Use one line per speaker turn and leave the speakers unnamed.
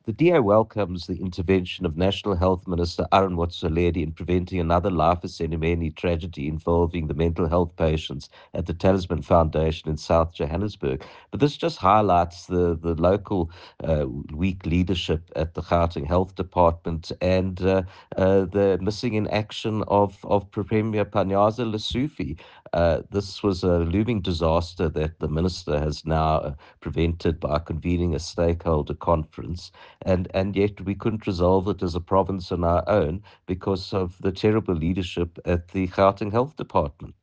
The DA welcomes the intervention of National Health Minister Arun Motsoaledi in preventing another Life Esekumeni tragedy involving the mental health patients at the Talisman Foundation in South Johannesburg. But this just highlights the local weak leadership at the Gauteng Health Department and the missing in action of Premier Panyaza Lesufi. This was a looming disaster that the minister has now prevented by convening a stakeholder conference, and yet we couldn't resolve it as a province on our own because of the terrible leadership at the Gauteng Health Department.